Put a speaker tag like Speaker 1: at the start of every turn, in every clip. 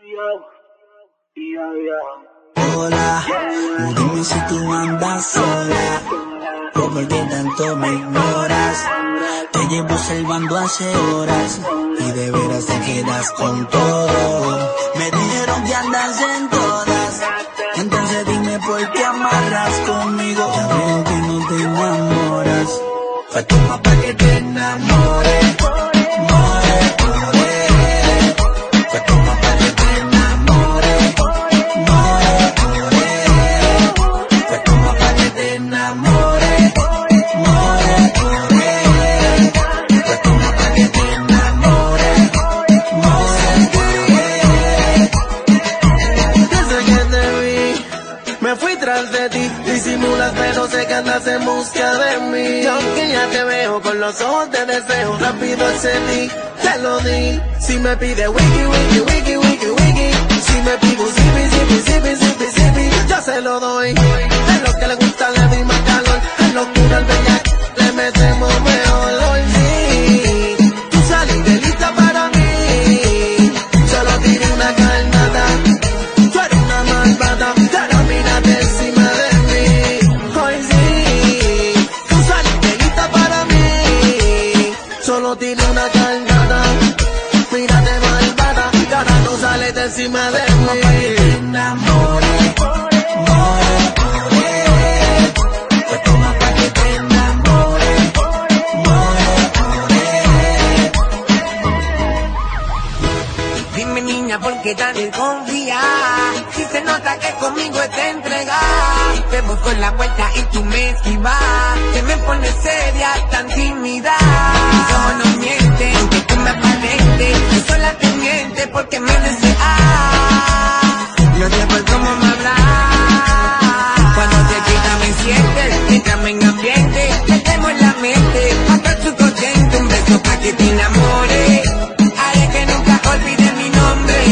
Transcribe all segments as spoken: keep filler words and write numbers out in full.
Speaker 1: Hola, dime si tú andas sola, o por qué tanto me ignoras. Te llevo observando hace horas y de veras te quedas con todo. Me dijeron que andas en todas, entonces dime por qué amarras conmigo. Ya veo que no te enamoras, pues toma pa' que te enamores. More, more, pues toma pa' que te enamores. More, more, pues toma pa' que te enamores. More, more, pues toma pa' que te enamores. More, more.
Speaker 2: Desde que te vi, me fui tras de ti. Disimulas pero sé que andas en busca de mí. Y aunque ya te veo con los ojos de deseo, rápido accedí, te lo di. Si me pide wiki, wiki, wiki, wiki, wiki, si me pide un zipi, zipi, zipi, zipi, zipi, yo se lo doy. Es lo que le gusta, le doy más calor. En locura al bellac, le metemos mejor. Hoy sí, tú saliste lista para mí. Solo tiré una carnada, tú eres una malvada, pero mírate encima de mí. Hoy sí, tú saliste lista para mí. Solo tiré una carnada, mírate malvada, y ahora tú sales de encima de
Speaker 1: Toma pa' que te
Speaker 2: mí.
Speaker 1: enamores. More, more, pues toma pa' que te enamores. More, more.
Speaker 3: Dime niña, ¿por qué tan desconfía? Si se nota que conmigo te entregas. Si te busco en la vuelta y tú me esquivas, te me pones seria, tan tímida. Mis ojos no mienten, aunque tú me aparentes. Tú sola te mientes porque me deseas. No sé por cómo me hablas. Cuando te quita me sientes, entrame en ambiente. Te tengo en la mente, hasta su consciente. Un beso pa' que te enamore. Haré que nunca olvide mi nombre.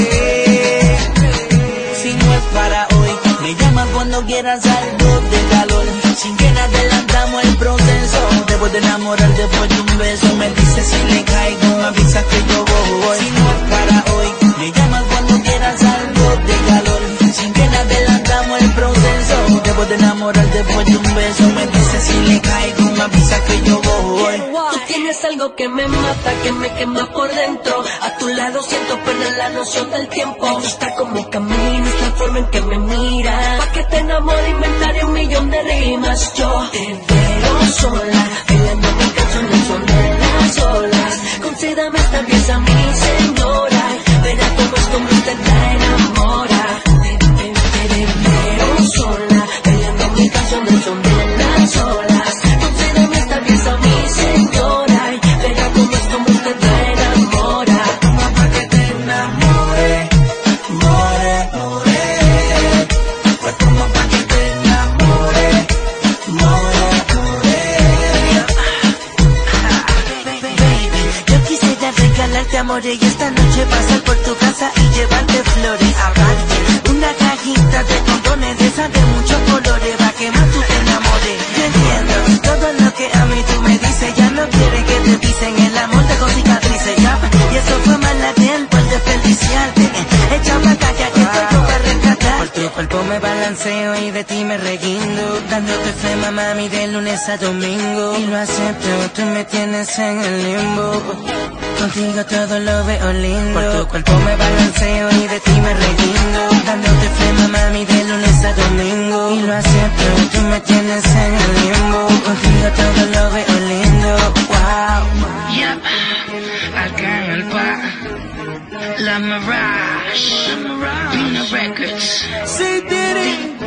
Speaker 1: Si no es para hoy, me llamas cuando quieras algo de calor. Sin que adelantamos el proceso. Debo de enamorar después de un beso. Me dices si le caigo, me avisas que yo voy. Si no es para hoy, me llamas cuando quieras algo de calor. Sin que adelantamos el proceso. Debo de enamorar después de un beso. Me dices si le caigo, me avisas que yo voy.
Speaker 4: Tú tienes algo que me mata, que me quema por dentro. A tu lado siento perder la noción del tiempo. Me gusta cómo caminas, la forma en que me miras. Pa' que te enamore inventaré un millón de rimas. Yo te veo sola, bailando mi canción al son de las olas. Concédame esta pieza, mi señora. Verá cómo es como usted la enamora. Te, te, te, te veo sola, bailando mi canción al son de las olas. Concédame esta pieza, mi señora. Verá cómo es como usted la enamora.
Speaker 1: Toma pa' que te enamore. More, more, pues toma pa' que te enamore. More, more.
Speaker 5: Baby, yo quisiera regalarte amores y esta noche pasar por tu casa y llevarte flores. Aparte, una cajita de condones de esas de muchos colores pa' que más tú te enamores. Yo entiendo todo lo que a mí tú me dices, ya no quiere que te dicen el amor de con cicatrices, ya. Y eso fue mal tiempo el desperdiciarte. Echa pa' acá que aquí estoy yo para rescatar. Por tu cuerpo me balanceo y de ti me reguindo, dándote flema mami de lunes a domingo. Y lo acepto, tú me tienes en el limbo. Contigo todo lo veo lindo. Por tu cuerpo me balanceo y de ti me reguindo, dándote flema mami de lunes a domingo. Y lo acepto, tú me tienes en el limbo. Contigo todo lo veo lindo. Wow.
Speaker 6: Yep, acá en el pa, La Mirage, Pina Records.
Speaker 2: Sí, did it.